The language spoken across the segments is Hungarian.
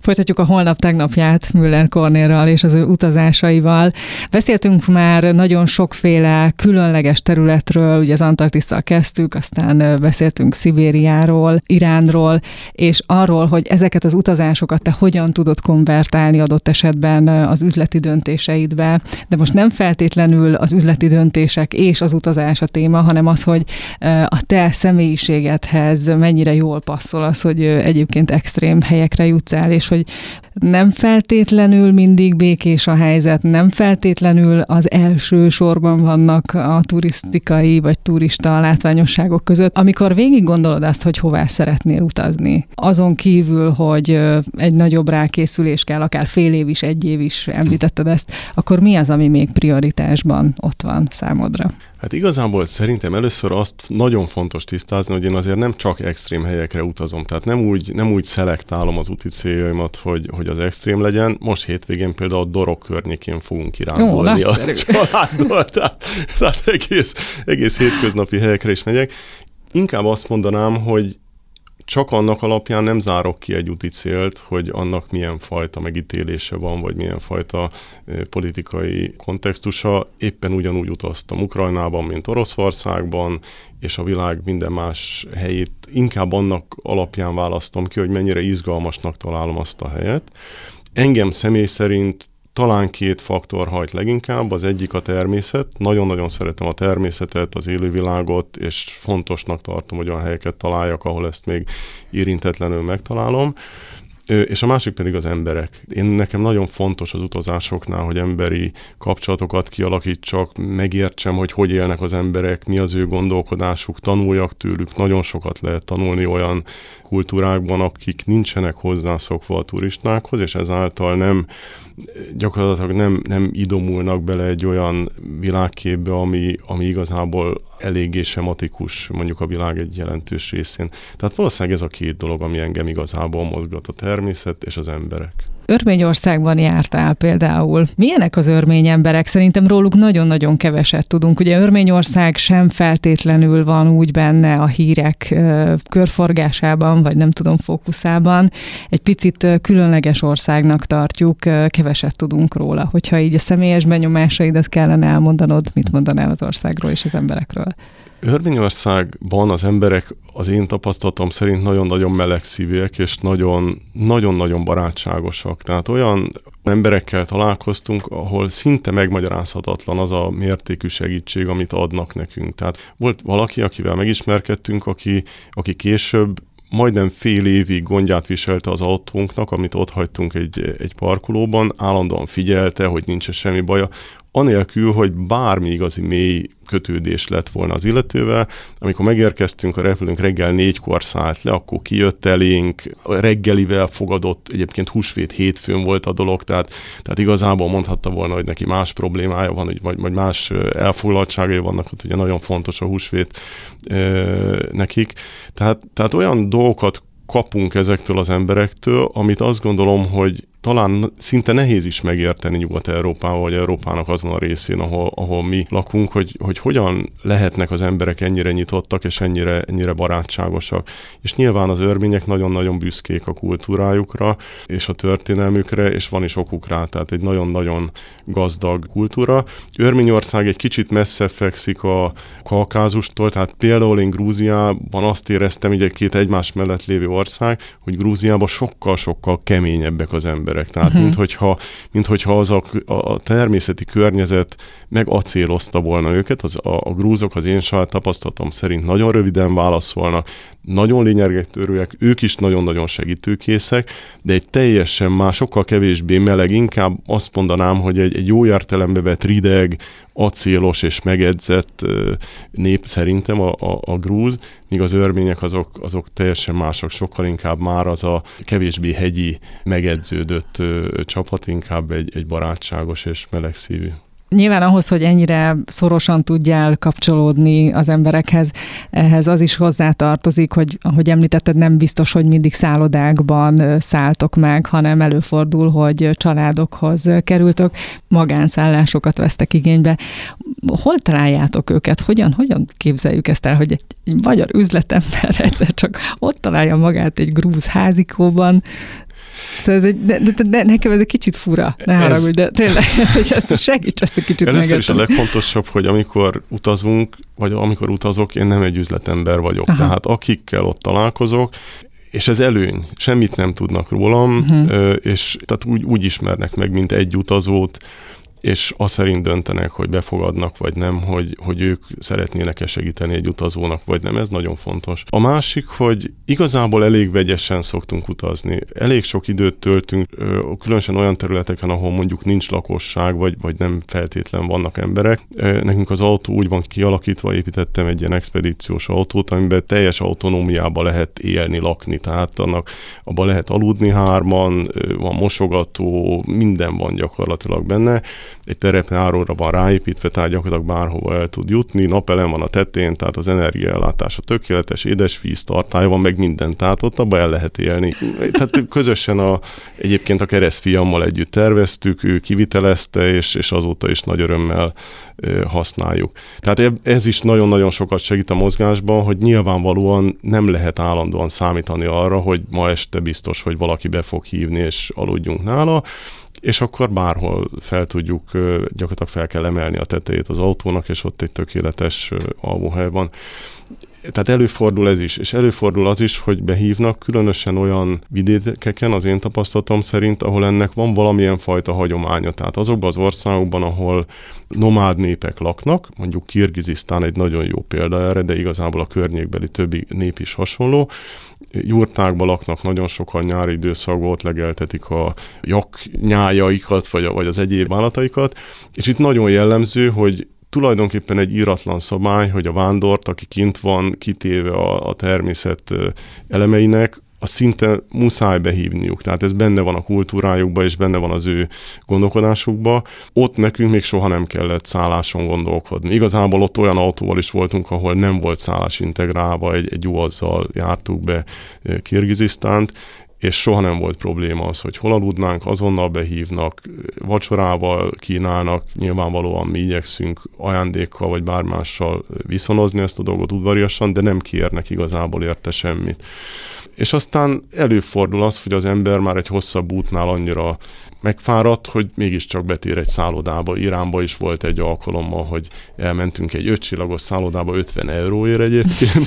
Folytatjuk a holnap tegnapját Müller Kornélral és az ő utazásaival. Beszéltünk már nagyon sokféle különleges területről, ugye az Antarktisszal kezdtük, aztán beszéltünk Szibériáról, Iránról, és arról, hogy ezeket az utazásokat te hogyan tudod konvertálni adott esetben az üzleti döntéseidbe. De most nem feltétlenül az üzleti döntések és az utazás a téma, hanem az, hogy a te személyiségedhez mennyire jól passzol az, hogy egyébként extrém helyekre jutsz el, és hogy nem feltétlenül mindig békés a helyzet, nem feltétlenül az első sorban vannak a turisztikai vagy turista látványosságok között. Amikor végig gondolod azt, hogy hová szeretnél utazni, azon kívül, hogy egy nagyobb rákészülés kell, akár fél év is, egy év is, említetted ezt, akkor mi az, ami még prioritásban ott van számodra? Hát igazából szerintem először azt nagyon fontos tisztázni, hogy én azért nem csak extrém helyekre utazom, tehát nem úgy szelektálom az úti céljaimat, hogy az extrém legyen. Most hétvégén például a Dorog környékén fogunk kirándulni a családdal, tehát egész hétköznapi helyekre is megyek. Inkább azt mondanám, hogy csak annak alapján nem zárok ki egy úti célt, hogy annak milyen fajta megítélése van, vagy milyen fajta politikai kontextusa. Éppen ugyanúgy utaztam Ukrajnában, mint Oroszországban, és a világ minden más helyét inkább annak alapján választom ki, hogy mennyire izgalmasnak találom azt a helyet. Engem személy szerint talán 2 faktor hajt leginkább, az egyik a természet. Nagyon-nagyon szeretem a természetet, az élővilágot, és fontosnak tartom, hogy olyan helyeket találjak, ahol ezt még érintetlenül megtalálom. És a másik pedig az emberek. Nekem nagyon fontos az utazásoknál, hogy emberi kapcsolatokat kialakítsak, megértsem, hogy élnek az emberek, mi az ő gondolkodásuk, tanuljak tőlük. Nagyon sokat lehet tanulni olyan kultúrákban, akik nincsenek hozzászokva a turistákhoz, és ezáltal gyakorlatilag nem idomulnak bele egy olyan világképbe, ami igazából eléggé sematikus, mondjuk a világ egy jelentős részén. Tehát valószínűleg ez a 2 dolog, ami engem igazából mozgat, a természet és az emberek. Örményországban jártál például. Milyenek az örmény emberek? Szerintem róluk nagyon-nagyon keveset tudunk. Ugye Örményország sem feltétlenül van úgy benne a hírek körforgásában, vagy nem tudom, fókuszában. Egy picit különleges országnak tartjuk, keveset tudunk róla. Hogyha így a személyes benyomásaidat kellene elmondanod, mit mondanál az országról és az emberekről? Örményországban az emberek az én tapasztalatom szerint nagyon-nagyon melegszívűek, és nagyon-nagyon barátságosak. Tehát olyan emberekkel találkoztunk, ahol szinte megmagyarázhatatlan az a mértékű segítség, amit adnak nekünk. Tehát volt valaki, akivel megismerkedtünk, aki később majdnem fél évig gondját viselte az autónknak, amit ott hagytunk egy parkolóban, állandóan figyelte, hogy nincs semmi baja, anélkül, hogy bármi igazi mély kötődés lett volna az illetővel. Amikor megérkeztünk, a repülőnk reggel 4-kor szállt le, akkor kijött elénk, reggelivel fogadott, egyébként húsvét hétfőn volt a dolog, tehát igazából mondhatta volna, hogy neki más problémája van, vagy más elfoglaltságai vannak, hogy ugye nagyon fontos a húsvét nekik. Tehát olyan dolgokat kapunk ezektől az emberektől, amit azt gondolom, hogy talán szinte nehéz is megérteni Nyugat-Európában, vagy Európának azon a részén, ahol mi lakunk, hogy hogyan lehetnek az emberek ennyire nyitottak, és ennyire barátságosak. És nyilván az örmények nagyon-nagyon büszkék a kultúrájukra, és a történelmükre, és van is okuk rá, tehát egy nagyon-nagyon gazdag kultúra. Örményország egy kicsit messze fekszik a Kaukázustól, tehát például én Grúziában azt éreztem, így egy-két egymás mellett lévő ország, hogy Grúziában sokkal-sokkal keményebbek az emberek. Tehát minthogyha az a természeti környezet megacélozta volna őket, a grúzok az én saját tapasztalatom szerint nagyon röviden válaszolnak, nagyon lényegtörőek, ők is nagyon-nagyon segítőkészek, de egy teljesen más, sokkal kevésbé meleg, inkább azt mondanám, hogy egy jó értelembe vett rideg, acélos és megedzett nép szerintem a grúz, míg az örmények azok teljesen mások, sokkal inkább már az a kevésbé hegyi, megedződött csapat, inkább egy barátságos és melegszívű. Nyilván ahhoz, hogy ennyire szorosan tudjál kapcsolódni az emberekhez, ehhez az is hozzátartozik, hogy ahogy említetted, nem biztos, hogy mindig szállodákban szálltok meg, hanem előfordul, hogy családokhoz kerültök, magánszállásokat vesztek igénybe. Hol találjátok őket? Hogyan képzeljük ezt el, hogy egy magyar üzletember egyszer csak ott találja magát egy grúz házikóban? Szóval de nekem ez egy kicsit fura, ne haragudj, de tényleg, hogy ezt segíts ezt a kicsit megérteni. Először is a legfontosabb, hogy amikor utazunk, vagy amikor utazok, én nem egy üzletember vagyok. Aha. Tehát akikkel ott találkozok, és ez előny, semmit nem tudnak rólam, és tehát úgy ismernek meg, mint egy utazót, és azt szerint döntenek, hogy befogadnak, vagy nem, hogy ők szeretnének-e segíteni egy utazónak, vagy nem. Ez nagyon fontos. A másik, hogy igazából elég vegyesen szoktunk utazni. Elég sok időt töltünk, különösen olyan területeken, ahol mondjuk nincs lakosság, vagy nem feltétlen vannak emberek. Nekünk az autó úgy van kialakítva, építettem egy ilyen expedíciós autót, amiben teljes autonómiába lehet élni, lakni. Tehát abban lehet aludni hárman, van mosogató, minden van gyakorlatilag benne. Egy terepjáróra van ráépítve, tehát gyakorlatilag bárhova el tud jutni, napelem van a tetején, tehát az energiaellátása tökéletes, édesvíz tartály van, meg minden, tehát ott abba el lehet élni. Tehát közösen egyébként a keresztfiammal együtt terveztük, ő kivitelezte, és azóta is nagy örömmel használjuk. Tehát ez is nagyon-nagyon sokat segít a mozgásban, hogy nyilvánvalóan nem lehet állandóan számítani arra, hogy ma este biztos, hogy valaki be fog hívni, és aludjunk nála, és akkor bárhol gyakorlatilag fel kell emelni a tetejét az autónak, és ott egy tökéletes alvóhely van. Tehát előfordul ez is, és előfordul az is, hogy behívnak, különösen olyan vidékeken, az én tapasztalatom szerint, ahol ennek van valamilyen fajta hagyománya. Tehát azokban az országokban, ahol nomád népek laknak, mondjuk Kirgizisztán egy nagyon jó példa erre, de igazából a környékbeli többi nép is hasonló. Jurtákban laknak nagyon sokan nyári időszakban, ott legeltetik a jaknyájaikat, vagy az egyéb állataikat, és itt nagyon jellemző, hogy tulajdonképpen egy íratlan szabály, hogy a vándort, aki kint van, kitéve a természet elemeinek, azt szinte muszáj behívniuk. Tehát ez benne van a kultúrájukban, és benne van az ő gondolkodásukban. Ott nekünk még soha nem kellett szálláson gondolkodni. Igazából ott olyan autóval is voltunk, ahol nem volt szállás integrálva, egy UAZ-zal jártuk be Kirgizisztánt, és soha nem volt probléma az, hogy hol aludnánk, azonnal behívnak, vacsorával kínálnak, nyilvánvalóan mi igyekszünk ajándékkal vagy bármással viszonozni ezt a dolgot udvariasan, de nem kérnek igazából érte semmit. És aztán előfordul az, hogy az ember már egy hosszabb útnál annyira megfáradt, hogy mégiscsak betér egy szállodába. Iránba is volt egy alkalommal, hogy elmentünk egy 5 csillagos szállodába 50 euróért egyébként.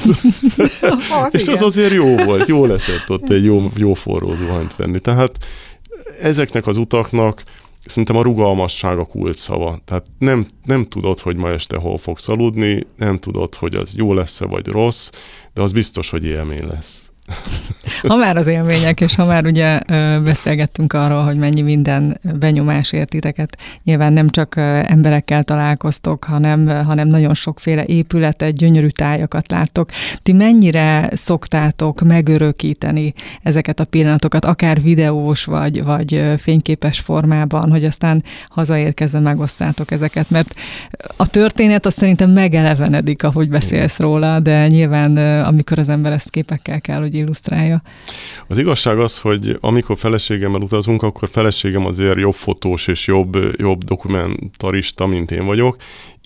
És az azért jó volt, jól esett ott egy jó forró zuhanyt venni. Tehát ezeknek az utaknak szerintem a rugalmasság a kulcsszava. Tehát nem tudod, hogy ma este hol fogsz aludni, nem tudod, hogy az jó lesz-e vagy rossz, de az biztos, hogy élmény lesz. Ha már az élmények, és ha már ugye beszélgettünk arról, hogy mennyi minden benyomás ért titeket, nyilván nem csak emberekkel találkoztok, hanem nagyon sokféle épületet, gyönyörű tájakat láttok. Ti mennyire szoktátok megörökíteni ezeket a pillanatokat, akár videós vagy fényképes formában, hogy aztán hazaérkezve megosztátok ezeket, mert a történet azt szerintem megelevenedik, ahogy beszélsz róla, de nyilván amikor az ember ezt képekkel kell, hogy illusztrálja. Az igazság az, hogy amikor feleségemmel utazunk, akkor feleségem azért jobb fotós és jobb dokumentarista, mint én vagyok.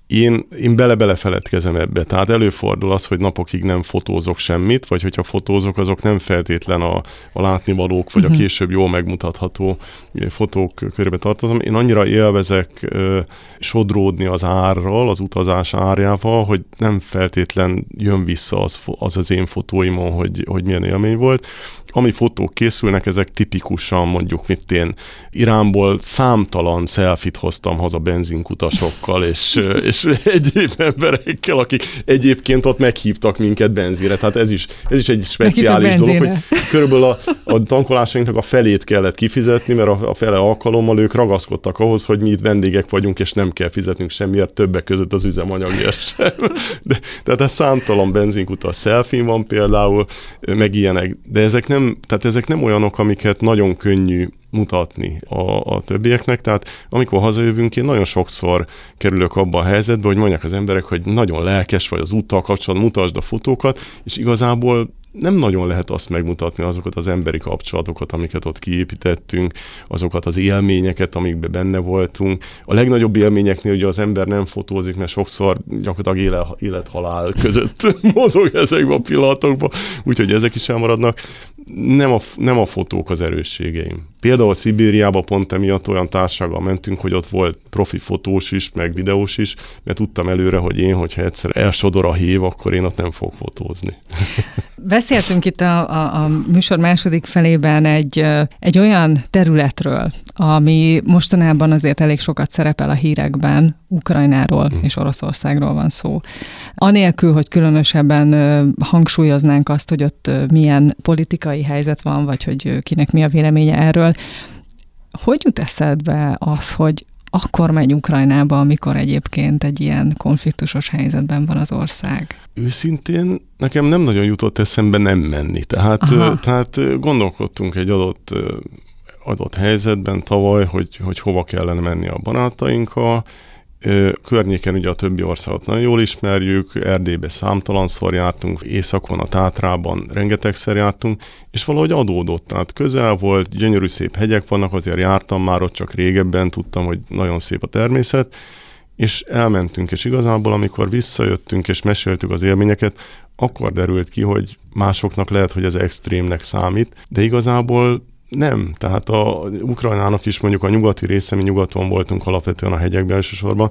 Én bele feledkezem ebbe. Tehát előfordul az, hogy napokig nem fotózok semmit, vagy hogyha fotózok, azok nem feltétlen a látnivalók, vagy a később jól megmutatható fotók körébe tartozom. Én annyira élvezek sodródni az árral, az árjával, hogy nem feltétlen jön vissza az én fotóimon, hogy milyen élmény volt. Ami fotók készülnek, ezek tipikusan mondjuk, Iránból számtalan selfit hoztam haza benzinkutasokkal, és egyéb emberekkel, akik egyébként ott meghívtak minket benzinre. Tehát ez is egy speciális dolog, hogy körülbelül a tankolásainknak a felét kellett kifizetni, mert a fele alkalommal ők ragaszkodtak ahhoz, hogy mi itt vendégek vagyunk, és nem kell fizetnünk semmiért, többek között az üzemanyagért sem. Tehát ez számtalan benzinkutas selfie van például, meg ilyenek. De ezek nem olyanok, amiket nagyon könnyű mutatni a többieknek, tehát amikor hazajövünk, én nagyon sokszor kerülök abba a helyzetbe, hogy mondják az emberek, hogy nagyon lelkes vagy az úttal kapcsolatban, mutasd a fotókat, és igazából nem nagyon lehet azt megmutatni, azokat az emberi kapcsolatokat, amiket ott kiépítettünk, azokat az élményeket, amikben benne voltunk. A legnagyobb élményeknél ugye az ember nem fotózik, mert sokszor gyakorlatilag élet-halál között mozog ezekben a pillanatokban, úgyhogy ezek is elmaradnak. nem a fotók az erősségeim. Például Szibériába pont emiatt olyan társággal mentünk, hogy ott volt profi fotós is, meg videós is, mert tudtam előre, hogy hogyha egyszer elsodor a hév, akkor én ott nem fogok fotózni. Beszéltünk itt a műsor második felében egy olyan területről, ami mostanában azért elég sokat szerepel a hírekben, Ukrajnáról és Oroszországról van szó. Anélkül, hogy különösebben hangsúlyoznánk azt, hogy ott milyen politikai helyzet van, vagy hogy kinek mi a véleménye erről. Hogy jut eszedbe az, hogy akkor megy Ukrajnába, amikor egyébként egy ilyen konfliktusos helyzetben van az ország? Őszintén nekem nem nagyon jutott eszembe nem menni. Tehát gondolkodtunk egy adott helyzetben tavaly, hogy hova kellene menni a barátainkkal. Környéken ugye a többi országot nagyon jól ismerjük, Erdélybe számtalanszor jártunk, északon, a Tátrában rengetegszer jártunk, és valahogy adódott, tehát közel volt, gyönyörű szép hegyek vannak, azért jártam már ott, csak régebben tudtam, hogy nagyon szép a természet, és elmentünk, és igazából amikor visszajöttünk és meséltük az élményeket, akkor derült ki, hogy másoknak lehet, hogy ez extrémnek számít, de igazából nem, tehát a Ukrajnának is mondjuk a nyugati része, mi nyugaton voltunk alapvetően a hegyekben elsősorban,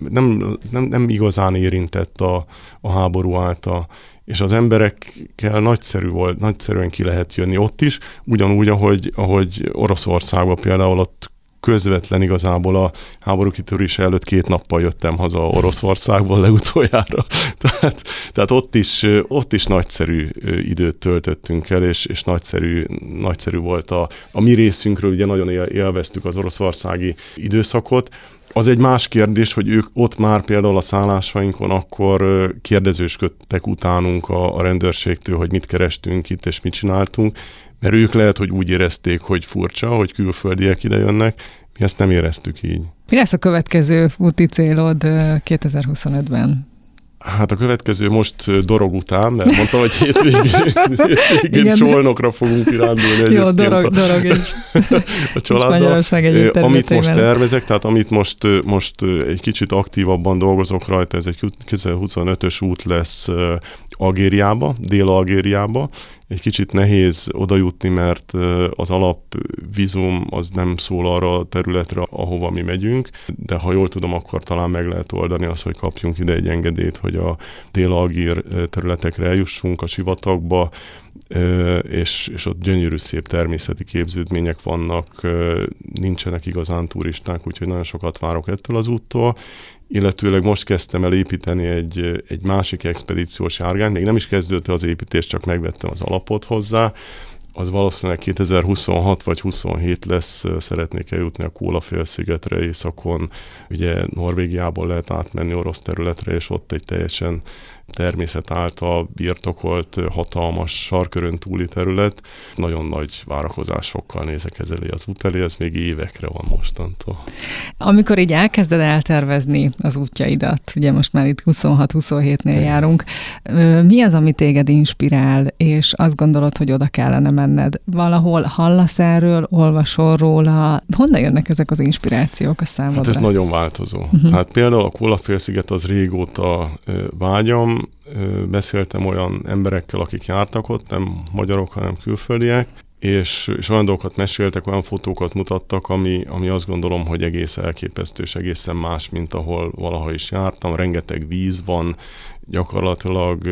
nem igazán érintett a háború által, és az emberekkel nagyszerűen ki lehet jönni ott is, ugyanúgy, ahogy Oroszországban például ott közvetlen igazából a háború kitörése előtt 2 nappal jöttem haza Oroszországból legutoljára. Tehát ott is nagyszerű időt töltöttünk el, és nagyszerű volt a mi részünkről, ugye nagyon élveztük az oroszországi időszakot. Az egy más kérdés, hogy ők ott már például a szállásainkon akkor kérdezősködtek utánunk a rendőrségtől, hogy mit kerestünk itt és mit csináltunk, mert ők lehet, hogy úgy érezték, hogy furcsa, hogy külföldiek ide jönnek, mi ezt nem éreztük így. Mi lesz a következő úti célod 2025-ben? Hát a következő most Dorog után, mert mondtam, hogy hétvégén Csolnokra fogunk kirándulni egyébként. Jó, Dorog is. A családdal. Amit most tervezek, tehát amit most egy kicsit aktívabban dolgozok rajta, ez egy 2025-ös út lesz Algériába, Dél-Algériába. Egy kicsit nehéz oda jutni, mert az alapvízum az nem szól arra a területre, ahova mi megyünk, de ha jól tudom, akkor talán meg lehet oldani azt, hogy kapjunk ide egy engedélyt, hogy a dél-algír területekre eljussunk, a sivatagba, és ott gyönyörű szép természeti képződmények vannak, nincsenek igazán turisták, úgyhogy nagyon sokat várok ettől az úttól. Illetőleg most kezdtem el építeni egy másik expedíciós járgányt, még nem is kezdődött az építés, csak megvettem az alapot hozzá. Az valószínűleg 2026 vagy 27 lesz, szeretnék eljutni a Kóla-félszigetre északon. Ugye Norvégiából lehet átmenni orosz területre, és ott egy teljesen természet által birtokolt, hatalmas sarkörön túli terület. Nagyon nagy várakozásokkal nézek elé az út elé, ez még évekre van mostantól. Amikor így elkezded eltervezni az útjaidat, ugye most már itt 26-27-nél járunk, mi az, ami téged inspirál, és azt gondolod, hogy oda kellene menned? Valahol hallasz erről, olvasol róla? Honnan jönnek ezek az inspirációk a számodra? Hát ez nagyon változó. Hát például a Kóla-félsziget az régóta vágyam, beszéltem olyan emberekkel, akik jártak ott, nem magyarok, hanem külföldiek, és olyan dolgokat meséltek, olyan fotókat mutattak, ami azt gondolom, hogy egész elképesztő, és egészen más, mint ahol valaha is jártam. Rengeteg víz van, gyakorlatilag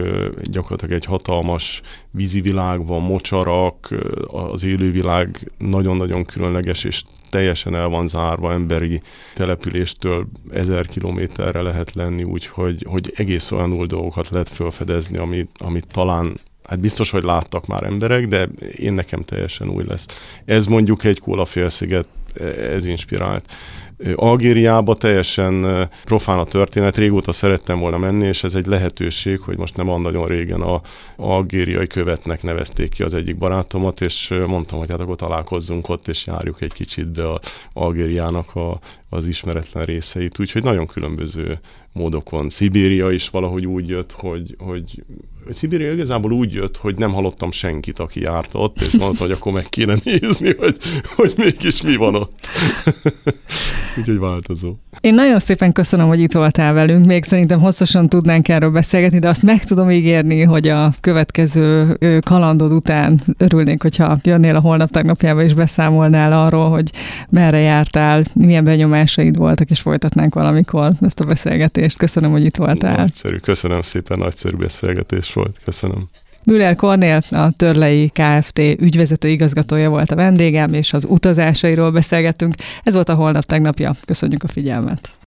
egy hatalmas vízi világ van, mocsarak, az élővilág nagyon-nagyon különleges, és teljesen el van zárva, emberi településtől 1000 kilométerre lehet lenni, úgyhogy egész olyan dolgokat lehet felfedezni, amit talán hát biztos, hogy láttak már emberek, de nekem teljesen új lesz. Ez mondjuk egy Kóla-félsziget, ez inspirált. Algériába teljesen profán a történet, régóta szerettem volna menni, és ez egy lehetőség, hogy most nem nagyon régen a algériai követnek nevezték ki az egyik barátomat, és mondtam, hogy hát akkor találkozzunk ott, és járjuk egy kicsit be a Algériának az ismeretlen részeit, úgyhogy nagyon különböző módokon. Szibéria is valahogy úgy jött, hogy Szibéria igazából úgy jött, hogy nem hallottam senkit, aki járt ott, és mondta, hogy akkor meg kéne nézni, hogy mégis mi van ott. Úgyhogy változó. Én nagyon szépen köszönöm, hogy itt voltál velünk. Még szerintem hosszasan tudnánk erről beszélgetni, de azt meg tudom ígérni, hogy a következő kalandod után örülnénk, hogyha jönnél a Holnap Tegnapjába és beszámolnál arról, hogy merre jártál, milyen benyomásaid voltak, és folytatnánk valamikor ezt a beszélgetést. Köszönöm, hogy itt voltál. Nagyszerű, köszönöm szépen, nagyszerű beszélgetés volt. Köszönöm. Müller Kornél, a Törlei Kft. Ügyvezető igazgatója volt a vendégem, és az utazásairól beszélgettünk. Ez volt a Holnap Tegnapja. Köszönjük a figyelmet!